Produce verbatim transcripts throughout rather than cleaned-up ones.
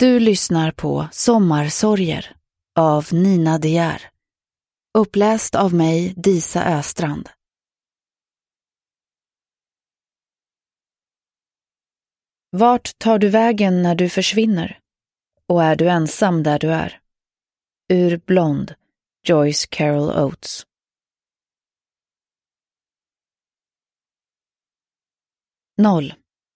Du lyssnar på Sommarsorger av Nina De Geer. Uppläst av mig, Disa Östrand. Vart tar du vägen när du försvinner? Och är du ensam där du är? Ur Blond, Joyce Carol Oates. Noll.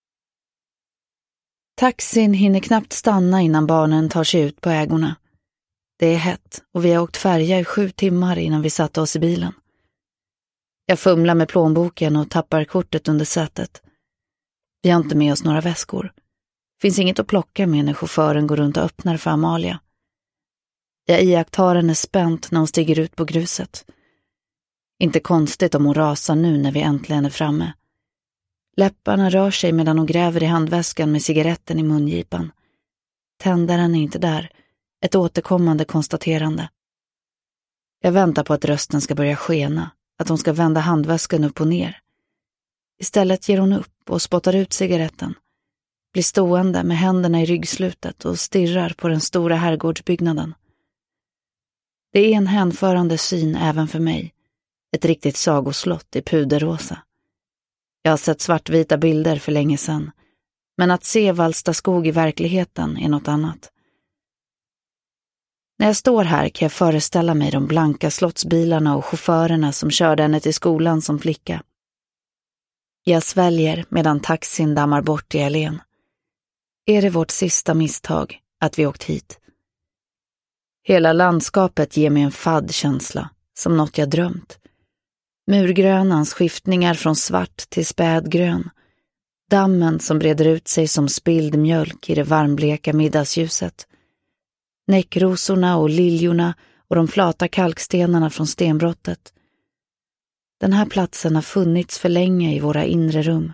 Taxin hinner knappt stanna innan barnen tar sig ut på ägorna. Det är hett och vi har åkt färja i sju timmar innan vi satte oss i bilen. Jag fumlar med plånboken och tappar kortet under sätet. Vi har inte med oss några väskor. Finns inget att plocka med när chauffören går runt och öppnar för Amalia. Jag iakttar henne spänt när hon stiger ut på gruset. Inte konstigt om hon rasar nu när vi äntligen är framme. Läpparna rör sig medan hon gräver i handväskan med cigaretten i mungipan. Tändaren är inte där. Ett återkommande konstaterande. Jag väntar på att rösten ska börja skena. Att hon ska vända handväskan upp och ner. Istället ger hon upp och spottar ut cigaretten. Blir stående med händerna i ryggslutet och stirrar på den stora herrgårdsbyggnaden. Det är en hänförande syn även för mig. Ett riktigt sagoslott i puderrosa. Jag har sett svartvita bilder för länge sedan. Men att se Valstaskog i verkligheten är något annat. När jag står här kan jag föreställa mig de blanka slottsbilarna och chaufförerna som körde henne till skolan som flicka. Jag sväljer medan taxin dammar bort i allén. Är det vårt sista misstag att vi åkt hit? Hela landskapet ger mig en fadd känsla, som något jag drömt. Murgrönans skiftningar från svart till spädgrön. Dammen som breder ut sig som spilld mjölk i det varmbleka middagsljuset. Näckrosorna och liljorna och de flata kalkstenarna från stenbrottet. Den här platsen har funnits för länge i våra inre rum.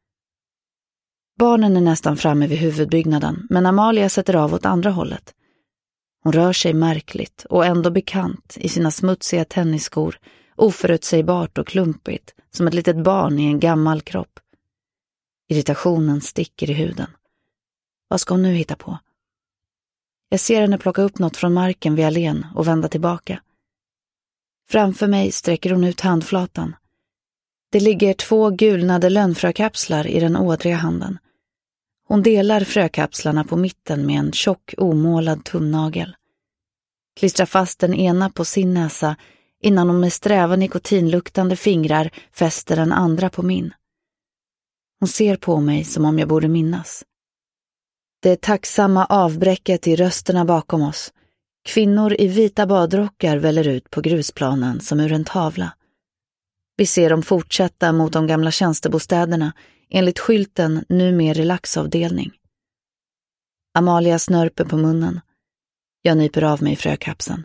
Barnen är nästan framme vid huvudbyggnaden, men Amalia sätter av åt andra hållet. Hon rör sig märkligt och ändå bekant i sina smutsiga tennisskor, oförutsägbart och klumpigt, som ett litet barn i en gammal kropp. Irritationen sticker i huden. Vad ska hon nu hitta på? Jag ser henne plocka upp något från marken vid allén och vända tillbaka. Framför mig sträcker hon ut handflatan. Det ligger två gulnade lönnfrökapslar i den ådriga handen. Hon delar frökapslarna på mitten med en tjock omålad tumnagel. Klistrar fast den ena på sin näsa innan hon med sträva nikotinluktande fingrar fäster den andra på min. Hon ser på mig som om jag borde minnas. Det tacksamma avbräcket i rösterna bakom oss. Kvinnor i vita badrockar väller ut på grusplanen som ur en tavla. Vi ser dem fortsätta mot de gamla tjänstebostäderna enligt skylten numer relaxavdelning. Amalia snörper på munnen. Jag nyper av mig frökapseln.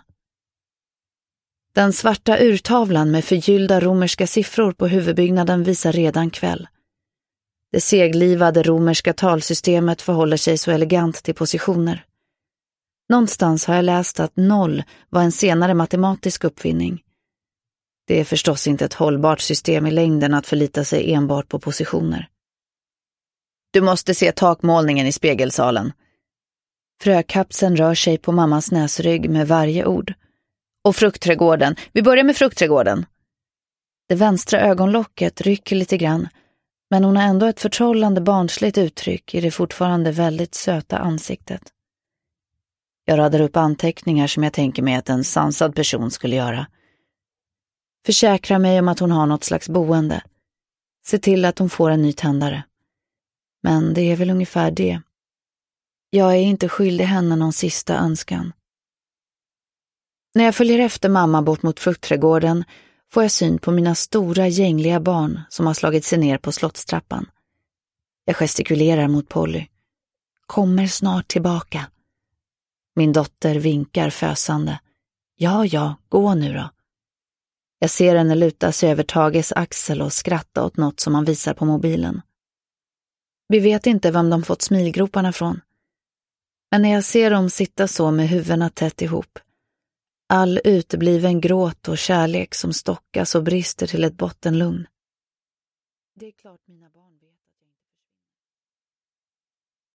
Den svarta urtavlan med förgyllda romerska siffror på huvudbyggnaden visar redan kväll. Det seglivade romerska talsystemet förhåller sig så elegant till positioner. Någonstans har jag läst att noll var en senare matematisk uppfinning. Det är förstås inte ett hållbart system i längden att förlita sig enbart på positioner. Du måste se takmålningen i spegelsalen. Frökapseln rör sig på mammas näsrygg med varje ord. Och fruktträdgården. Vi börjar med fruktträdgården. Det vänstra ögonlocket rycker lite grann, men hon har ändå ett förtrollande barnsligt uttryck i det fortfarande väldigt söta ansiktet. Jag radar upp anteckningar som jag tänker mig att en sansad person skulle göra. Försäkra mig om att hon har något slags boende. Se till att hon får en ny tändare. Men det är väl ungefär det. Jag är inte skyldig henne någon sista önskan. När jag följer efter mamma bort mot fruktträdgården får jag syn på mina stora gängliga barn som har slagit sig ner på slottstrappan. Jag gestikulerar mot Polly. Kommer snart tillbaka. Min dotter vinkar fösande. Ja, ja, gå nu då. Jag ser henne luta sig över Tages axel och skratta åt något som han visar på mobilen. Vi vet inte vem de fått smilgroparna från. Men när jag ser dem sitta så med huvudena tätt ihop, all utebliven gråt och kärlek som stockas och brister till ett bottenlugn. Det är klart mina barn